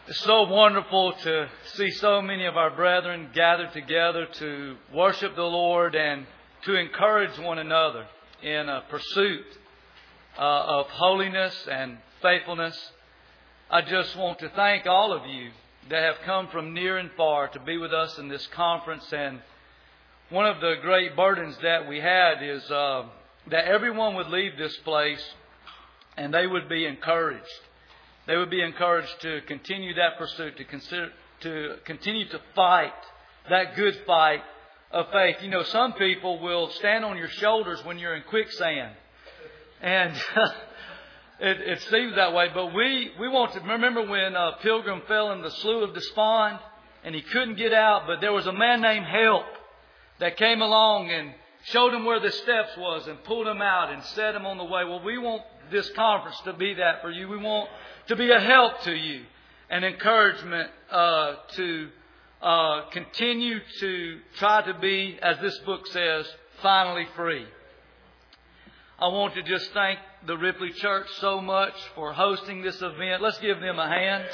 It's so wonderful to see so many of our brethren gathered together to worship the Lord and to encourage one another in a pursuit of holiness and faithfulness. I just want to thank all of you that have come from near and far to be with us in this conference. And one of the great burdens that we had is that everyone would leave this place and they would be encouraged. They would be encouraged to continue that pursuit, to continue to fight that good fight of faith. You know, some people will stand on your shoulders when you're in quicksand. And it seems that way. But we want to remember when Pilgrim fell in the Slough of Despond and he couldn't get out. But there was a man named Help that came along and showed him where the steps was and pulled him out and set him on the way. Well, we want this conference to be that for you. We want to be a help to you, an encouragement to continue to try to be, as this book says, finally free. I want to just thank the Ripley Church so much for hosting this event. Let's give them a hand.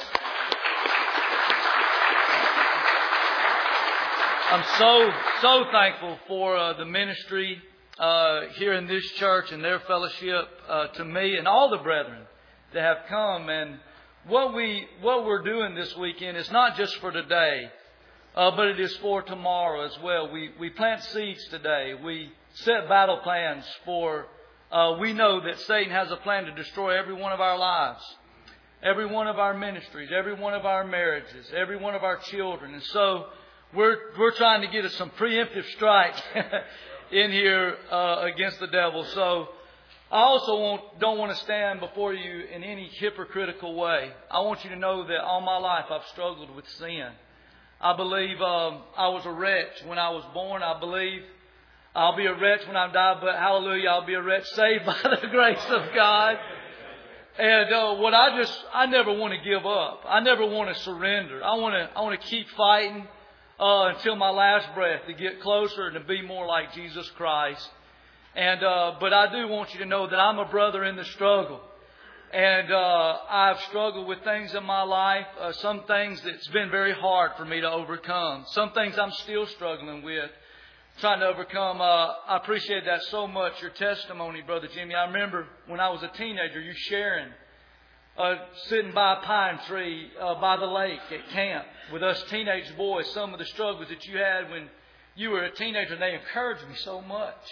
I'm so thankful for the ministry here in this church and their fellowship to me and all the brethren that have come. And what we're doing this weekend is not just for today, but it is for tomorrow as well. We plant seeds today. We set battle plans for. We know that Satan has a plan to destroy every one of our lives, every one of our ministries, every one of our marriages, every one of our children, and so we're trying to get us some preemptive strikes in here against the devil. So I also don't want to stand before you in any hypocritical way. I want you to know that all my life I've struggled with sin. I believe I was a wretch when I was born. I believe I'll be a wretch when I die, but hallelujah, I'll be a wretch saved by the grace of God. And I never want to give up. I never want to surrender. I want to keep fighting until my last breath to get closer and to be more like Jesus Christ. And but I do want you to know that I'm a brother in the struggle. And I've struggled with things in my life, some things that's been very hard for me to overcome. Some things I'm still struggling with, trying to overcome. I appreciate that so much, your testimony, Brother Jimmy. I remember when I was a teenager, you sharing, sitting by a pine tree by the lake at camp with us teenage boys, some of the struggles that you had when you were a teenager. They encouraged me so much.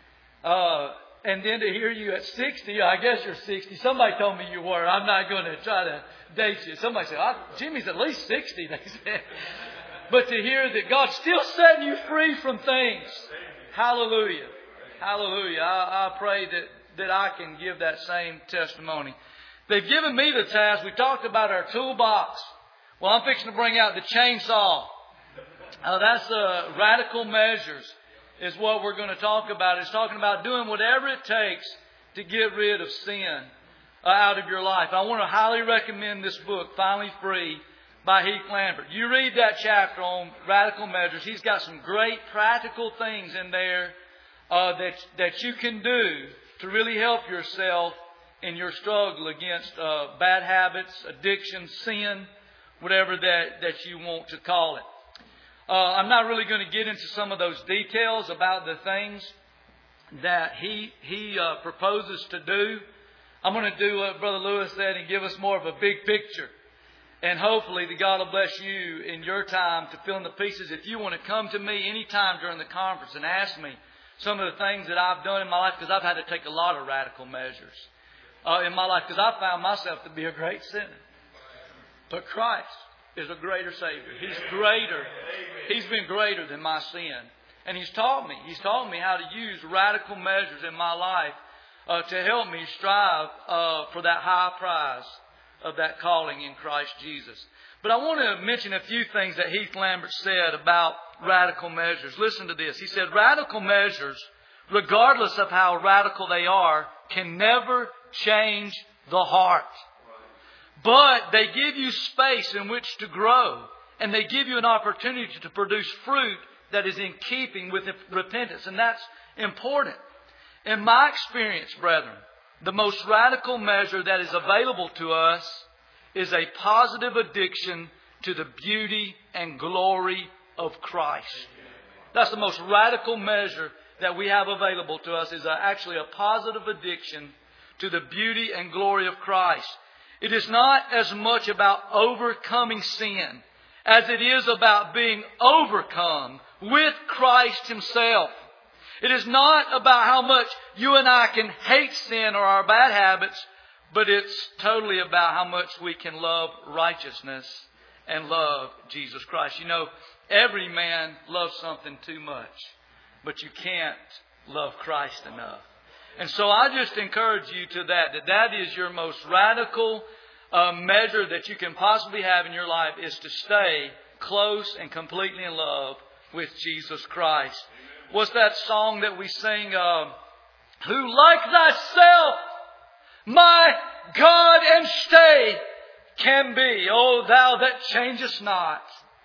And then to hear you at 60, I guess you're 60. Somebody told me you were. I'm not going to try to date you. Somebody said, Jimmy's at least 60, they said. But to hear that God's still setting you free from things. Hallelujah. Hallelujah. I pray that I can give that same testimony. They've given me the task. We talked about our toolbox. Well, I'm fixing to bring out the chainsaw. That's radical measures is what we're going to talk about. It's talking about doing whatever it takes to get rid of sin out of your life. I want to highly recommend this book, Finally Free, by Heath Lambert. You read that chapter on radical measures. He's got some great practical things in there that you can do to really help yourself in your struggle against bad habits, addiction, sin, whatever that you want to call it. I'm not really going to get into some of those details about the things that he proposes to do. I'm going to do what Brother Lewis said and give us more of a big picture. And hopefully that God will bless you in your time to fill in the pieces. If you want to come to me anytime during the conference and ask me some of the things that I've done in my life, because I've had to take a lot of radical measures in my life, because I found myself to be a great sinner. But Christ is a greater Savior. He's greater. He's been greater than my sin. And He's taught me. He's taught me how to use radical measures in my life to help me strive for that high prize of that calling in Christ Jesus. But I want to mention a few things that Heath Lambert said about radical measures. Listen to this. He said, radical measures, regardless of how radical they are, can never change the heart. But they give you space in which to grow. And they give you an opportunity to produce fruit that is in keeping with repentance. And that's important. In my experience, brethren, the most radical measure that is available to us is a positive addiction to the beauty and glory of Christ. That's the most radical measure that we have available to us, is actually a positive addiction to the beauty and glory of Christ. It is not as much about overcoming sin as it is about being overcome with Christ Himself. It is not about how much you and I can hate sin or our bad habits, but it's totally about how much we can love righteousness and love Jesus Christ. You know, every man loves something too much, but you can't love Christ enough. And so I just encourage you to that is your most radical measure that you can possibly have in your life, is to stay close and completely in love with Jesus Christ. What's that song that we sing? Who like thyself, my God and stay, can be. O thou that changest not,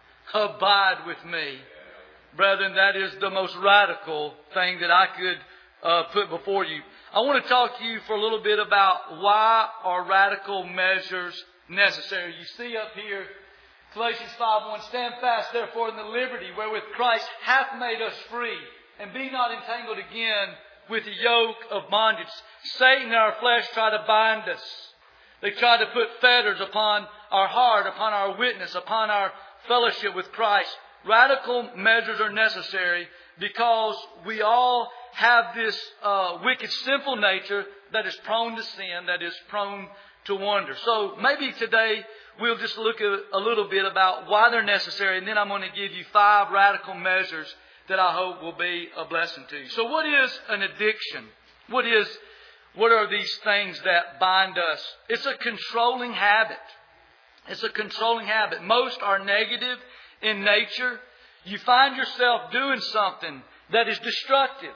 abide with me. Brethren, that is the most radical thing that I could put before you. I want to talk to you for a little bit about why are radical measures necessary. You see up here, Galatians 5:1, stand fast therefore in the liberty wherewith Christ hath made us free, and be not entangled again with the yoke of bondage. Satan and our flesh try to bind us. They try to put fetters upon our heart, upon our witness, upon our fellowship with Christ. Radical measures are necessary because we all have this wicked, sinful nature that is prone to sin, that is prone to wander. So maybe today we'll just look at a little bit about why they're necessary, and then I'm going to give you 5 radical measures that I hope will be a blessing to you. So what is an addiction? What are these things that bind us? It's a controlling habit. It's a controlling habit. Most are negative in nature. You find yourself doing something that is destructive.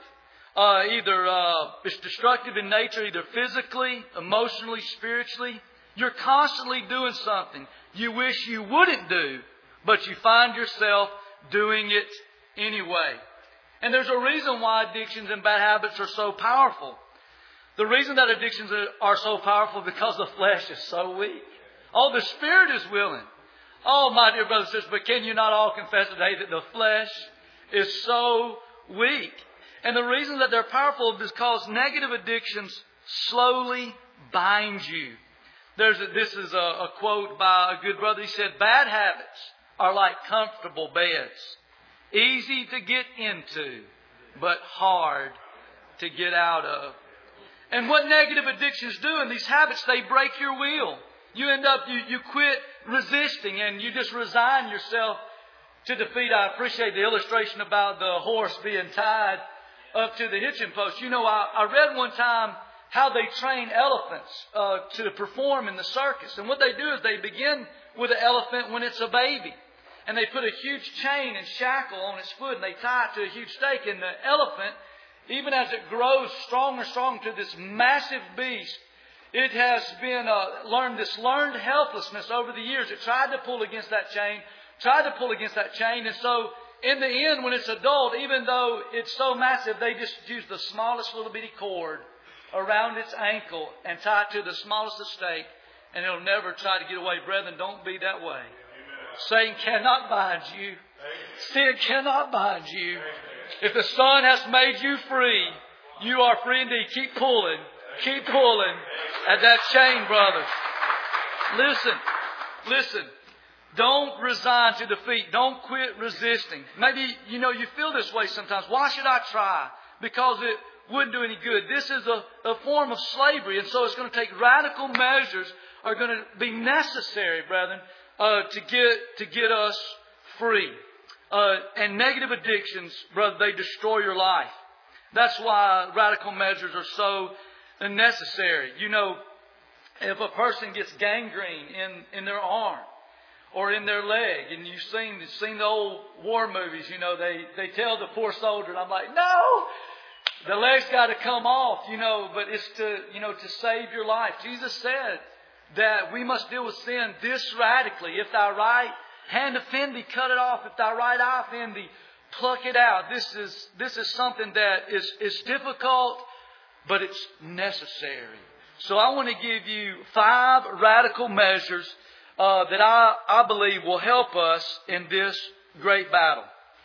It's destructive in nature, either physically, emotionally, spiritually. You're constantly doing something you wish you wouldn't do, but you find yourself doing it anyway. And there's a reason why addictions and bad habits are so powerful. The reason that addictions are so powerful because the flesh is so weak. Oh, the spirit is willing. Oh, my dear brothers and sisters, but can you not all confess today that the flesh is so weak? And the reason that they're powerful is because negative addictions slowly bind you. This is a quote by a good brother. He said, bad habits are like comfortable beds. Easy to get into, but hard to get out of. And what negative addictions do in these habits, they break your will. You end up, you quit resisting and you just resign yourself to defeat. I appreciate the illustration about the horse being tied up to the hitching post. You know, I read one time how they train elephants to perform in the circus. And what they do is they begin with an elephant when it's a baby. And they put a huge chain and shackle on its foot and they tie it to a huge stake. And the elephant, even as it grows stronger and stronger to this massive beast, it has been learned helplessness over the years. It tried to pull against that chain, and so in the end, when it's adult, even though it's so massive, they just use the smallest little bitty cord around its ankle and tie it to the smallest stake, and it'll never try to get away. Brethren, don't be that way. Satan cannot bind you. Sin cannot bind you. If the Son has made you free, you are free indeed. Keep pulling. Keep pulling at that chain, brothers. Listen. Don't resign to defeat. Don't quit resisting. Maybe, you feel this way sometimes. Why should I try? Because it wouldn't do any good. This is a form of slavery. And so it's going to take radical measures are going to be necessary, brethren, to get us free. And negative addictions, brother, they destroy your life. That's why radical measures are so necessary. If a person gets gangrene in their arm or in their leg, and you've seen the old war movies, they tell the poor soldier, and I'm like, no, the leg's got to come off, but it's to save your life. Jesus said that we must deal with sin this radically. If thy right hand offend thee, cut it off. If thy right eye offend thee, pluck it out. This is something that is difficult, but it's necessary. So I want to give you 5 radical measures that I believe will help us in this great battle.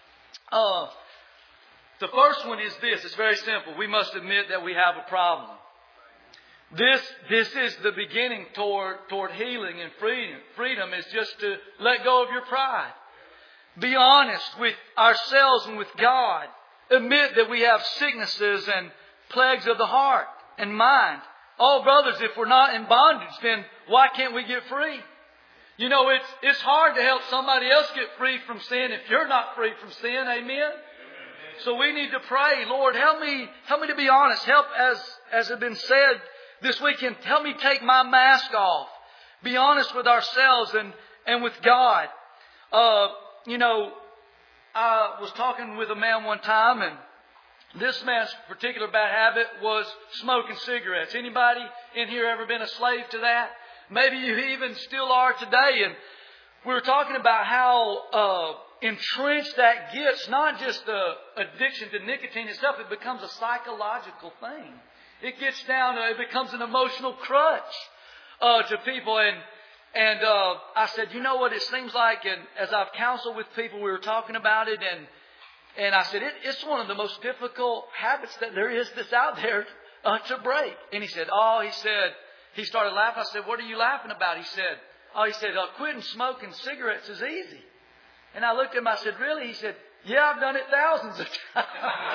The first one is this. It's very simple. We must admit that we have a problem. This is the beginning toward healing and freedom. Freedom is just to let go of your pride. Be honest with ourselves and with God. Admit that we have sicknesses and plagues of the heart and mind. Oh, brothers, if we're not in bondage, then why can't we get free? You know, it's hard to help somebody else get free from sin if you're not free from sin. Amen? So we need to pray, Lord, help me to be honest. Help, as has been said this weekend, help me take my mask off. Be honest with ourselves and with God. You know, I was talking with a man one time, and this man's particular bad habit was smoking cigarettes. Anybody in here ever been a slave to that? Maybe you even still are today. And we were talking about how entrenched that gets, not just the addiction to nicotine itself, it becomes a psychological thing. It gets down, it becomes an emotional crutch to people. And I said, you know what it seems like, and as I've counseled with people, we were talking about it, and I said, it's one of the most difficult habits that there is that's out there to break. And he said, he started laughing. I said, what are you laughing about? He said, quitting smoking cigarettes is easy. And I looked at him, I said, really? He said, yeah, I've done it thousands of times.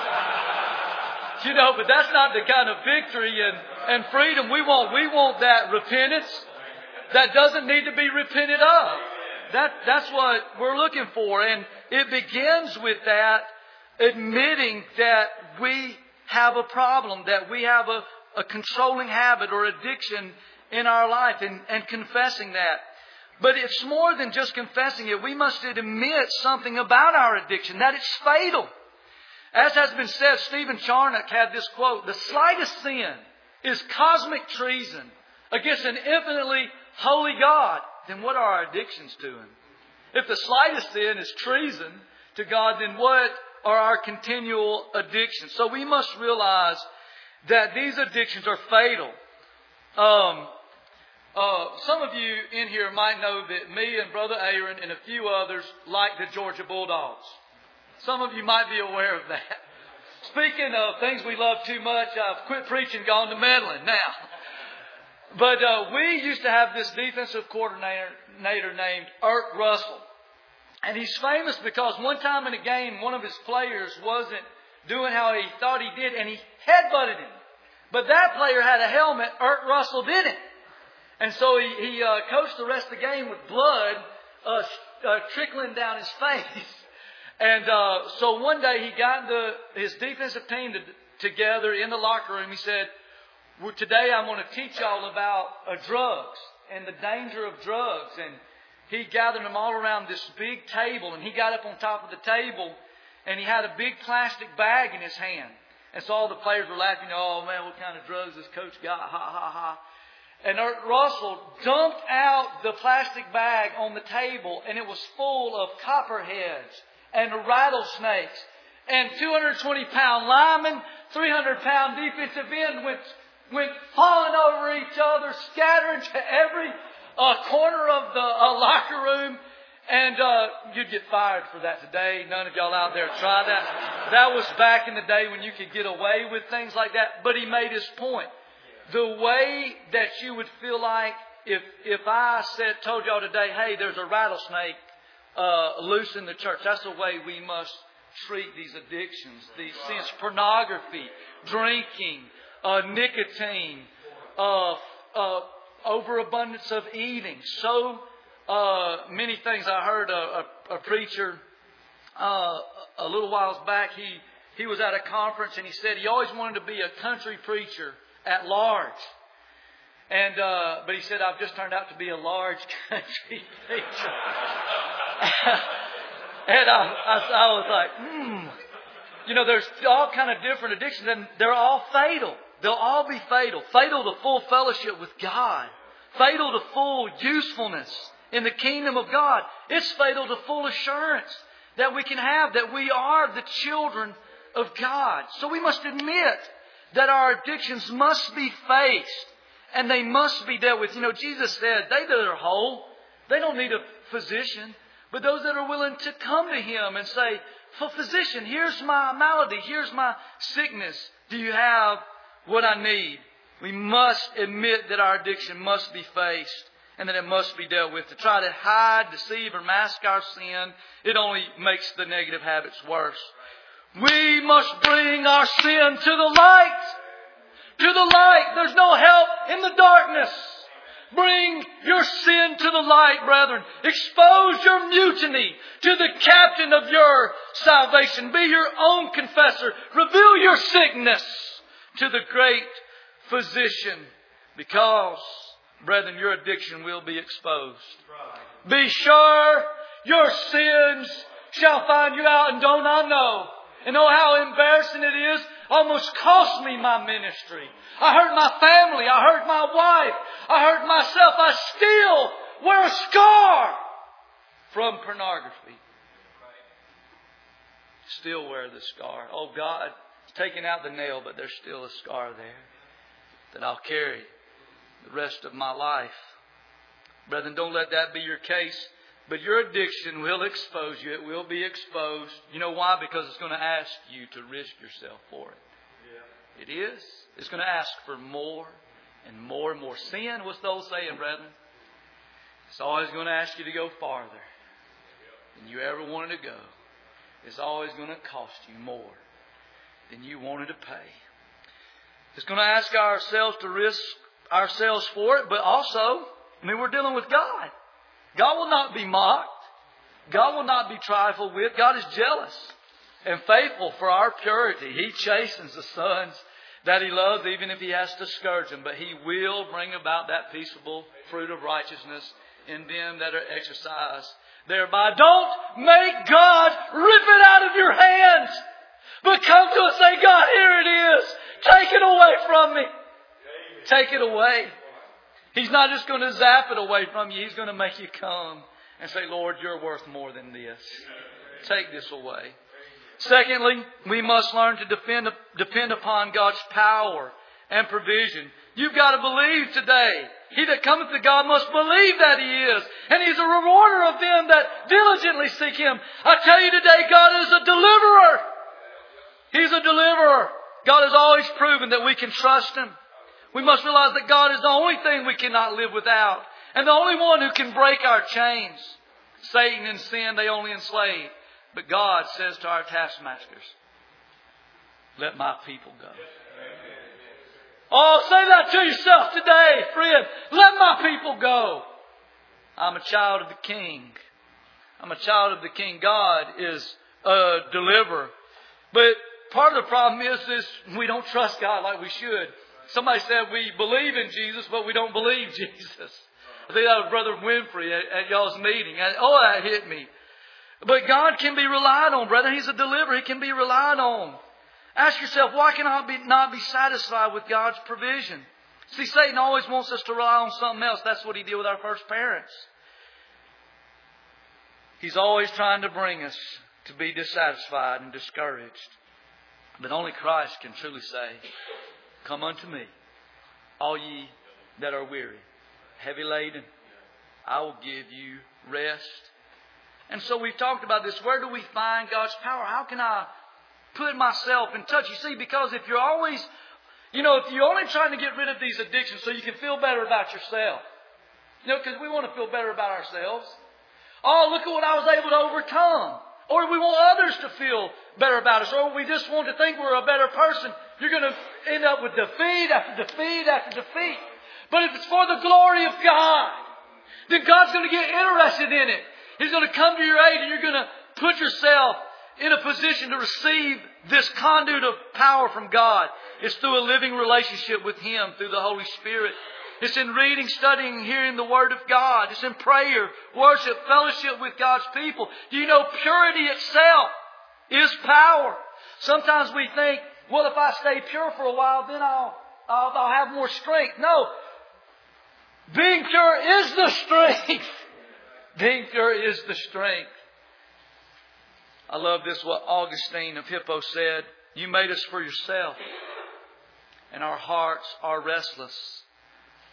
You know, but that's not the kind of victory and freedom we want. We want that repentance that doesn't need to be repented of. That's what we're looking for. And it begins with that admitting that we have a problem, that we have a controlling habit or addiction in our life, and confessing that. But it's more than just confessing it. We must admit something about our addiction, that it's fatal. As has been said, Stephen Charnock had this quote, the slightest sin is cosmic treason against an infinitely holy God. Then what are our addictions to Him? If the slightest sin is treason to God, then what are our continual addictions? So we must realize that these addictions are fatal. Some of you in here might know that me and Brother Aaron and a few others like the Georgia Bulldogs. Some of you might be aware of that. Speaking of things we love too much, I've quit preaching, gone to meddling now. But we used to have this defensive coordinator named Ert Russell. And he's famous because one time in a game, one of his players wasn't doing how he thought he did, and he headbutted him. But that player had a helmet. Ert Russell didn't. And so he coached the rest of the game with blood trickling down his face. And so one day he got his defensive team together in the locker room. He said, today I'm going to teach y'all about drugs and the danger of drugs. And he gathered them all around this big table. And he got up on top of the table and he had a big plastic bag in his hand. And so all the players were laughing. Oh man, what kind of drugs this coach got? Ha, ha, ha. And Russell dumped out the plastic bag on the table, and it was full of copperheads and rattlesnakes and 220-pound linemen, 300-pound defensive end went falling over each other, scattering to every corner of the locker room. And you'd get fired for that today. None of y'all out there try that. That was back in the day when you could get away with things like that. But he made his point. The way that you would feel like if I told y'all today, hey, there's a rattlesnake loose in the church. That's the way we must treat these addictions, these sins. Pornography, drinking, nicotine, overabundance of eating. So many things. I heard a preacher a little while back. He was at a conference and he said he always wanted to be a country preacher at large. And but he said, I've just turned out to be a large country preacher. And I was like, You know, there's all kind of different addictions, and they're all fatal. They'll all be fatal. Fatal to full fellowship with God. Fatal to full usefulness in the kingdom of God. It's fatal to full assurance that we can have that we are the children of God. So we must admit that our addictions must be faced and they must be dealt with. You know, Jesus said, they that are whole, they don't need a physician, but those that are willing to come to Him and say, "For physician, here's my malady, here's my sickness. Do you have what I need?" We must admit that our addiction must be faced and that it must be dealt with. To try to hide, deceive, or mask our sin, it only makes the negative habits worse. We must bring our sin to the light. To the light. There's no help in the darkness. Bring your sin to the light, brethren. Expose your mutiny to the captain of your salvation. Be your own confessor. Reveal your sickness to the great physician. Because, brethren, your addiction will be exposed. Be sure your sins shall find you out. And don't I know? And oh, how embarrassing it is. Almost cost me my ministry. I hurt my family. I hurt my wife. I hurt myself. I still wear a scar from pornography. Still wear the scar. Oh, God, it's taken out the nail, but there's still a scar there that I'll carry the rest of my life. Brethren, don't let that be your case. But your addiction will expose you. It will be exposed. You know why? Because it's going to ask you to risk yourself for it. Yeah. It is. It's going to ask for more and more and more. Sin, what's the old saying, brethren? It's always going to ask you to go farther than you ever wanted to go. It's always going to cost you more than you wanted to pay. It's going to ask ourselves to risk ourselves for it, but also, we're dealing with God. God will not be mocked. God will not be trifled with. God is jealous and faithful for our purity. He chastens the sons that He loves, even if He has to scourge them. But He will bring about that peaceable fruit of righteousness in them that are exercised thereby. Don't make God rip it out of your hands, but come to us and say, "God, here it is. Take it away from me. Take it away." He's not just going to zap it away from you. He's going to make you come and say, "Lord, you're worth more than this. Take this away." Secondly, we must learn to depend upon God's power and provision. You've got to believe today. He that cometh to God must believe that He is. And He's a rewarder of them that diligently seek Him. I tell you today, God is a deliverer. He's a deliverer. God has always proven that we can trust Him. We must realize that God is the only thing we cannot live without. And the only one who can break our chains. Satan and sin, they only enslave. But God says to our taskmasters, "Let my people go." Oh, say that to yourself today, friend. Let my people go. I'm a child of the King. I'm a child of the King. God is a deliverer. But part of the problem is we don't trust God like we should. Somebody said we believe in Jesus, but we don't believe Jesus. I think that was Brother Winfrey at y'all's meeting. Oh, that hit me. But God can be relied on, brother. He's a deliverer. He can be relied on. Ask yourself, why can I not be satisfied with God's provision? See, Satan always wants us to rely on something else. That's what he did with our first parents. He's always trying to bring us to be dissatisfied and discouraged. But only Christ can truly say, "Come unto me, all ye that are weary, heavy laden. I will give you rest." And so we've talked about this. Where do we find God's power? How can I put myself in touch? You see, because if you're always, if you're only trying to get rid of these addictions so you can feel better about yourself. Because we want to feel better about ourselves. Oh, look at what I was able to overcome. Or we want others to feel better about us. Or we just want to think we're a better person. You're going to end up with defeat after defeat after defeat. But if it's for the glory of God, then God's going to get interested in it. He's going to come to your aid and you're going to put yourself in a position to receive this conduit of power from God. It's through a living relationship with Him, through the Holy Spirit. It's in reading, studying, hearing the Word of God. It's in prayer, worship, fellowship with God's people. Do you know purity itself is power? Sometimes we think, well, if I stay pure for a while, then I'll have more strength. No. Being pure is the strength. Being pure is the strength. I love this, what Augustine of Hippo said. "You made us for yourself, and our hearts are restless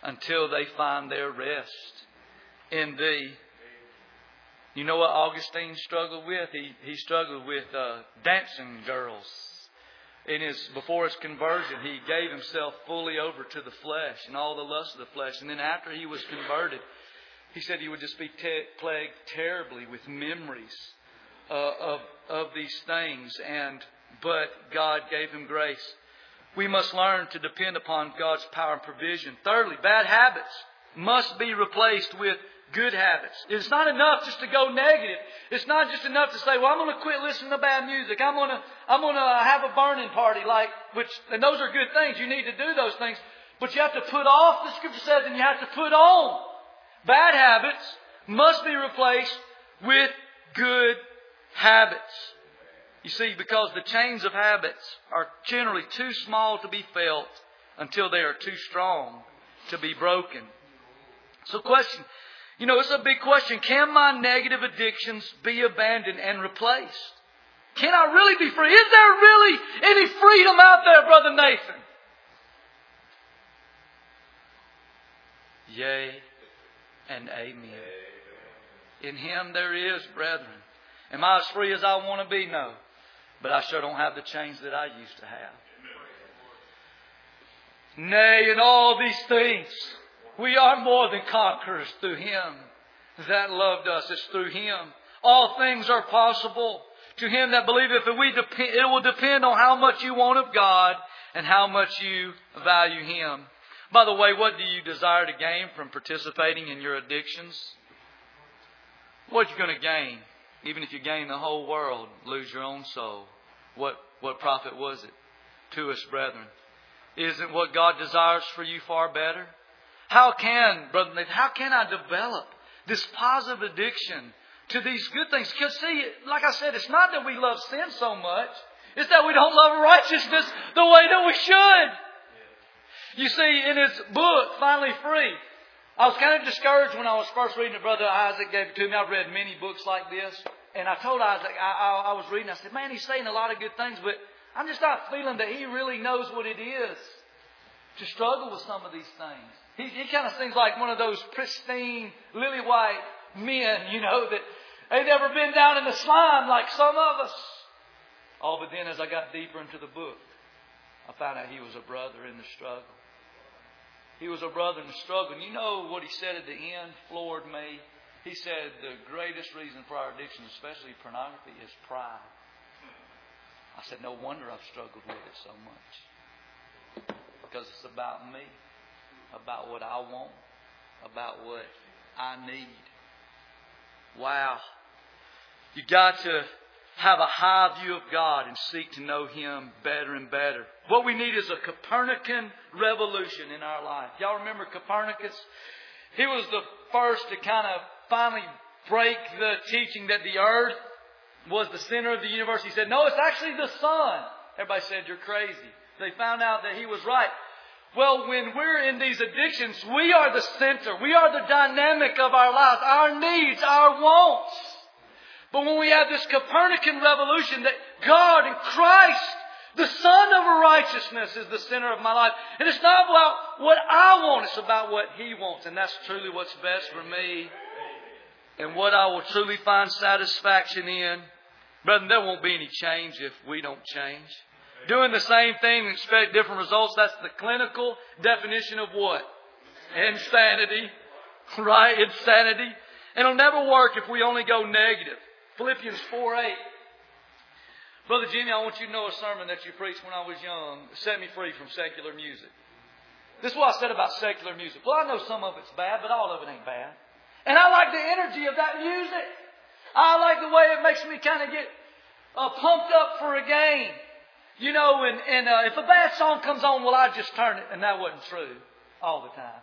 until they find their rest in Thee. You know what Augustine struggled with? He struggled with dancing girls. Before his conversion, he gave himself fully over to the flesh and all the lust of the flesh. And then after he was converted, he said he would just be plagued terribly with memories of these things. But God gave him grace. We must learn to depend upon God's power and provision. Thirdly, bad habits must be replaced with good habits. It's not enough just to go negative. It's not just enough to say, well, I'm going to quit listening to bad music. I'm going to have a burning party, and those are good things. You need to do those things. But you have to put off, the Scripture says, and you have to put on. Bad habits must be replaced with good habits. You see, because the chains of habits are generally too small to be felt until they are too strong to be broken. So question, it's a big question. Can my negative addictions be abandoned and replaced? Can I really be free? Is there really any freedom out there, Brother Nathan? Yea and amen. In Him there is, brethren. Am I as free as I want to be? No. But I sure don't have the chains that I used to have. Nay, in all these things, we are more than conquerors through Him that loved us. It's through Him. All things are possible to him that believeth. It will depend on how much you want of God and how much you value Him. By the way, what do you desire to gain from participating in your addictions? What are you going to gain? Even if you gain the whole world, lose your own soul. What profit was it to us, brethren? Isn't what God desires for you far better? How can I develop this positive addiction to these good things? Because see, like I said, it's not that we love sin so much. It's that we don't love righteousness the way that we should. You see, in his book, Finally Free, I was kind of discouraged when I was first reading it. Brother Isaac gave it to me. I've read many books like this. And I told Isaac, I was reading, I said, man, he's saying a lot of good things, but I'm just not feeling that he really knows what it is to struggle with some of these things. He kind of seems like one of those pristine, lily white men, that ain't never been down in the slime like some of us. Oh, but then as I got deeper into the book, I found out he was a brother in the struggle. He was a brother in the struggle. And you know what he said at the end floored me. He said the greatest reason for our addiction, especially pornography, is pride. I said, no wonder I've struggled with it so much. Because it's about me, about what I want, about what I need. Wow. You got to have a high view of God and seek to know Him better and better. What we need is a Copernican revolution in our life. Y'all remember Copernicus? He was the first to kind of finally break the teaching that the earth was the center of the universe. He said, no, it's actually the sun. Everybody said, you're crazy. They found out that he was right. Well, when we're in these addictions, we are the center. We are the dynamic of our lives, our needs, our wants. But when we have this Copernican revolution that God and Christ, the Son of righteousness, is the center of my life. And it's not about what I want, it's about what He wants. And that's truly what's best for me. And what I will truly find satisfaction in. Brethren, there won't be any change if we don't change. Doing the same thing and expect different results, that's the clinical definition of what? Insanity. Right? Insanity. And it'll never work if we only go negative. Philippians 4:8. Brother Jimmy, I want you to know a sermon that you preached when I was young set me free from secular music. This is what I said about secular music. Well, I know some of it's bad, but all of it ain't bad. And I like the energy of that music. I like the way it makes me kind of get pumped up for a game. And if a bad song comes on, well, I just turn it. And that wasn't true all the time.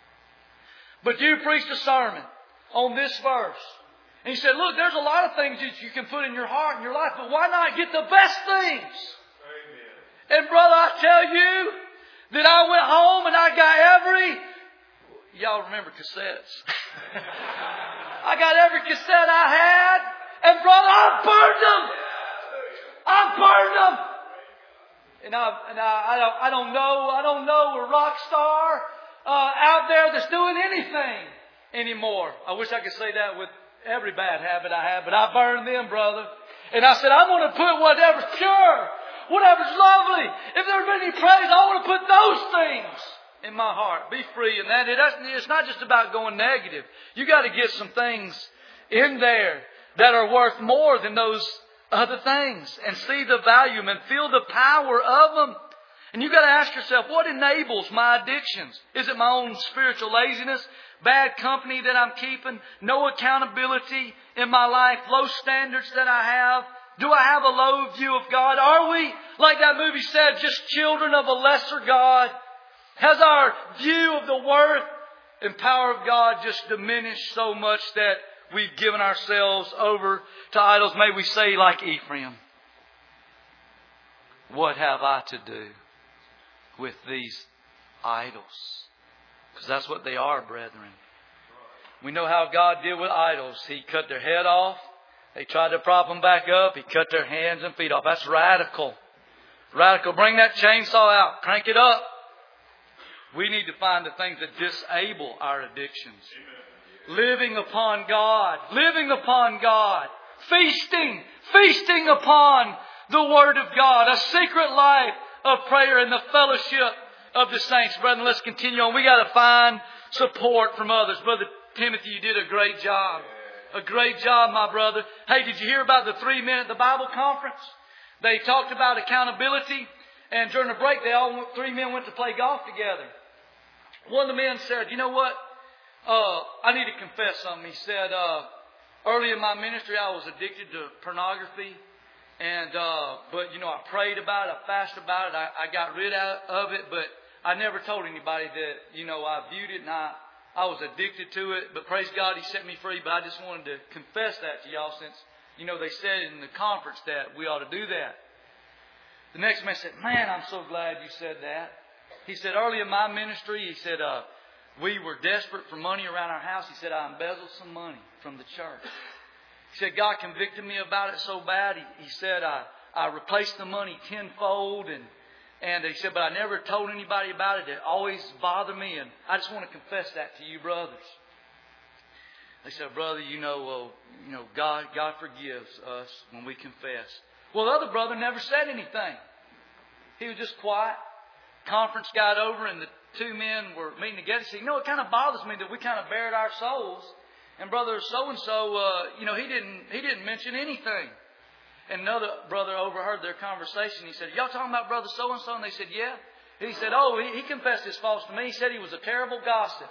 But you preached a sermon on this verse. And you said, look, there's a lot of things that you can put in your heart and your life, but why not get the best things? Amen. And brother, I tell you that I went home and I got y'all remember cassettes. I got every cassette I had, and brother, I burned them. And I don't know a rock star. out there that's doing anything anymore. I wish I could say that with every bad habit I have, but I burn them, brother. And I said, I want to put whatever's pure, whatever's lovely. If there's any praise, I want to put those things in my heart. Be free in that. It's not just about going negative. You got to get some things in there that are worth more than those other things, and see the value and feel the power of them. And you got to ask yourself, what enables my addictions? Is it my own spiritual laziness? Bad company that I'm keeping? No accountability in my life? Low standards that I have? Do I have a low view of God? Are we, like that movie said, just children of a lesser God? Has our view of the worth and power of God just diminished so much that we've given ourselves over to idols? May we say like Ephraim, what have I to do with these idols? Because that's what they are, brethren. We know how God did with idols. He cut their head off. They tried to prop them back up. He cut their hands and feet off. That's radical. Radical. Bring that chainsaw out. Crank it up. We need to find the things that disable our addictions. Living upon God. Living upon God. Feasting upon the Word of God. A secret life of prayer and the fellowship of the saints. Brethren, let's continue on. We got to find support from others. Brother Timothy, you did a great job. A great job, my brother. Hey, did you hear about the 3-minute the Bible conference? They talked about accountability. And during the break, 3 men went to play golf together. One of the men said, you know what? I need to confess something. He said, early in my ministry, I was addicted to pornography. But I prayed about it. I fasted about it. I got rid of it. But I never told anybody that, I viewed it and I was addicted to it. But praise God, He set me free. But I just wanted to confess that to y'all since, they said in the conference that we ought to do that. The next man said, man, I'm so glad you said that. He said, early in my ministry, he said, we were desperate for money around our house. He said, I embezzled some money from the church. He said, God convicted me about it so bad. He said, I replaced the money tenfold. And he said, but I never told anybody about it. It always bothered me. And I just want to confess that to you, brothers. They said, brother, God forgives us when we confess. Well, the other brother never said anything. He was just quiet. Conference got over and the 2 men were meeting together. He said, it kind of bothers me that we kind of bared our souls. And brother so-and-so, he didn't mention anything. And another brother overheard their conversation. He said, y'all talking about brother so-and-so? And they said, yeah. He said, he confessed his faults to me. He said he was a terrible gossip.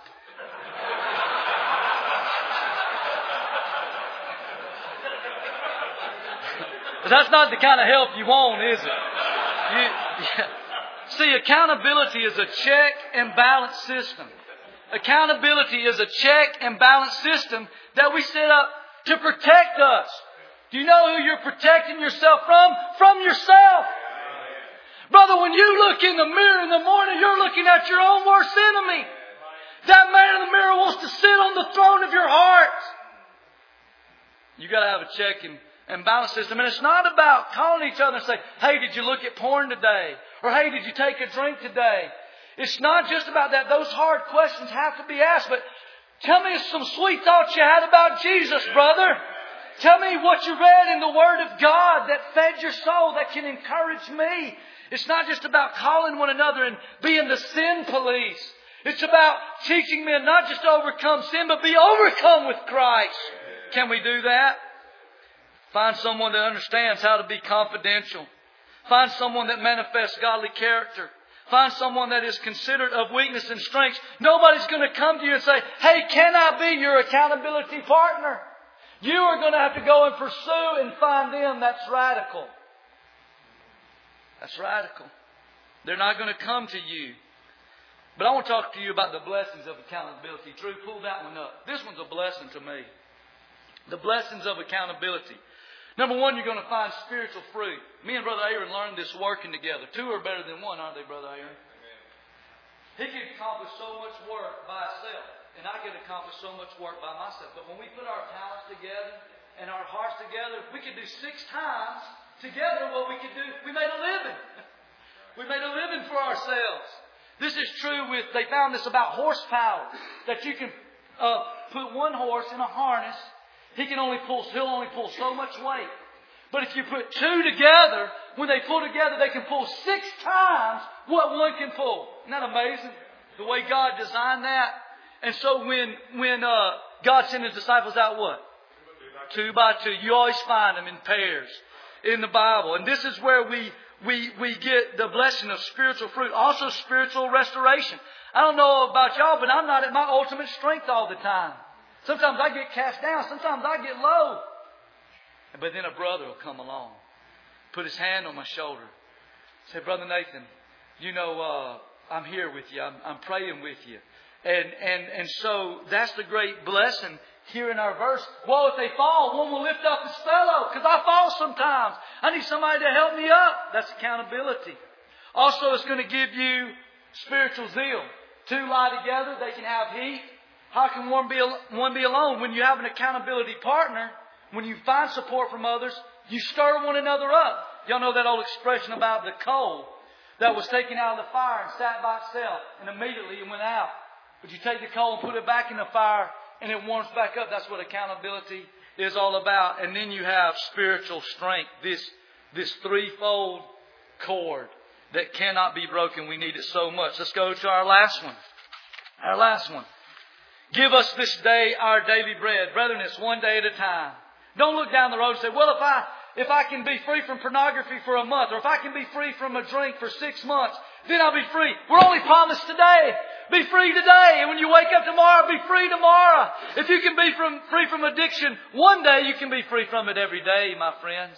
But that's not the kind of help you want, is it? See, accountability is a check and balance system. Accountability is a check and balance system that we set up to protect us. Do you know who you're protecting yourself from? From yourself. Brother, when you look in the mirror in the morning, you're looking at your own worst enemy. That man in the mirror wants to sit on the throne of your heart. You got to have a check and balance system. And it's not about calling each other and say, hey, did you look at porn today? Or hey, did you take a drink today? It's not just about that. Those hard questions have to be asked. But tell me some sweet thoughts you had about Jesus, brother. Tell me what you read in the Word of God that fed your soul, that can encourage me. It's not just about calling one another and being the sin police. It's about teaching men not just to overcome sin, but be overcome with Christ. Can we do that? Find someone that understands how to be confidential. Find someone that manifests godly character. Find someone that is considerate of weakness and strengths. Nobody's going to come to you and say, hey, can I be your accountability partner? You are going to have to go and pursue and find them. That's radical. That's radical. They're not going to come to you. But I want to talk to you about the blessings of accountability. Drew, pull that one up. This one's a blessing to me. The blessings of accountability. Number one, you're going to find spiritual fruit. Me and Brother Aaron learned this working together. 2 are better than 1, aren't they, Brother Aaron? He can accomplish so much work by himself. And I can accomplish so much work by myself. But when we put our talents together and our hearts together, we can do 6 times together what we could do. We made a living. We made a living for ourselves. This is true with, they found this about horsepower. That you can put one horse in a harness. He'll only pull so much weight. But if you put two together, when they pull together, they can pull 6 times what one can pull. Isn't that amazing? The way God designed that. And so when God sent His disciples out, what? 2 by 2. You always find them in pairs in the Bible. And this is where we get the blessing of spiritual fruit. Also spiritual restoration. I don't know about y'all, but I'm not at my ultimate strength all the time. Sometimes I get cast down. Sometimes I get low. But then a brother will come along, put his hand on my shoulder, say, Brother Nathan, you know, I'm here with you. I'm praying with you. And so that's the great blessing here in our verse. Well, if they fall, one will lift up his fellow. Because I fall sometimes. I need somebody to help me up. That's accountability. Also, it's going to give you spiritual zeal. 2 lie together, they can have heat. How can one be alone? When you have an accountability partner, when you find support from others, you stir one another up. Y'all know that old expression about the coal that was taken out of the fire and sat by itself, and immediately it went out. But you take the coal and put it back in the fire, and it warms back up. That's what accountability is all about. And then you have spiritual strength, this threefold cord that cannot be broken. We need it so much. Let's go to our last one. Our last one. Give us this day our daily bread. Brethren, it's one day at a time. Don't look down the road and say, well, if I can be free from pornography for a month, or if I can be free from a drink for 6 months, then I'll be free. We're only promised today. Be free today. And when you wake up tomorrow, be free tomorrow. If you can be free from addiction one day, you can be free from it every day, my friends.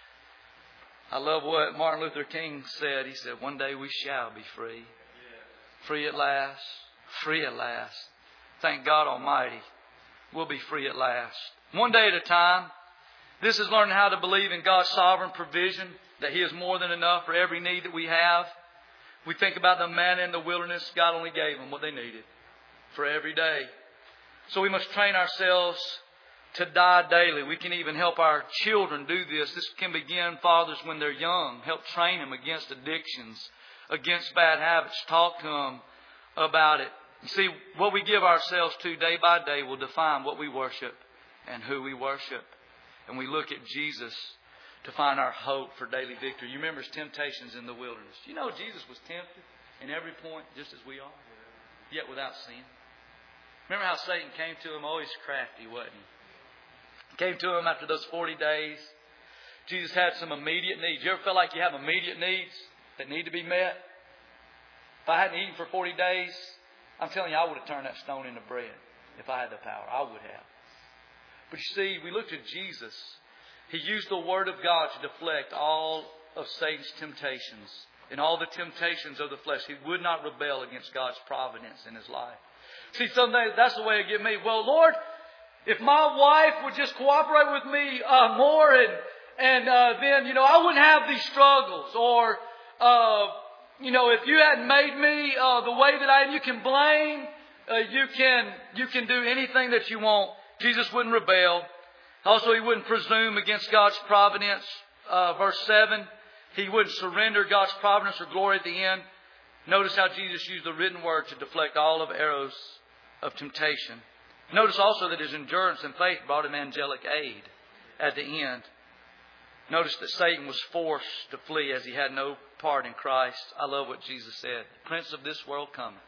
I love what Martin Luther King said. He said, one day we shall be free. Free at last. Free at last. Thank God Almighty. We'll be free at last. One day at a time. This is learning how to believe in God's sovereign provision, that He is more than enough for every need that we have. We think about the manna in the wilderness. God only gave them what they needed for every day. So we must train ourselves to die daily. We can even help our children do this. This can begin, fathers, when they're young. Help train them against addictions, against bad habits. Talk to them about it. You see, what we give ourselves to day by day will define what we worship and who we worship. And we look at Jesus to find our hope for daily victory. You remember His temptations in the wilderness. You know Jesus was tempted in every point just as we are, yet without sin. Remember how Satan came to Him? Oh, he's crafty, wasn't he? Came to Him after those 40 days. Jesus had some immediate needs. You ever feel like you have immediate needs that need to be met? If I hadn't eaten for 40 days, I'm telling you, I would have turned that stone into bread if I had the power. I would have. But you see, we looked at Jesus. He used the Word of God to deflect all of Satan's temptations and all the temptations of the flesh. He would not rebel against God's providence in His life. See, someday that's the way it get me. Well, Lord, if my wife would just cooperate with me more, and then I wouldn't have these struggles. Or if you hadn't made me the way that I am, you can blame. You can do anything that you want. Jesus wouldn't rebel. Also, He wouldn't presume against God's providence. Verse 7, He wouldn't surrender God's providence or glory at the end. Notice how Jesus used the written word to deflect all of arrows of temptation. Notice also that His endurance and faith brought Him angelic aid at the end. Notice that Satan was forced to flee as he had no part in Christ. I love what Jesus said. The prince of this world cometh.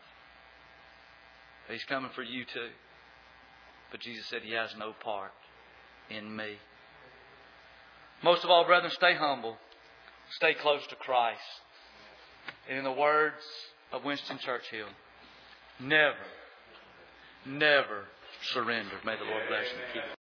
He's coming for you too. But Jesus said He has no part in me. Most of all, brethren, stay humble. Stay close to Christ. And in the words of Winston Churchill, never surrender. May the Lord bless you and keep you.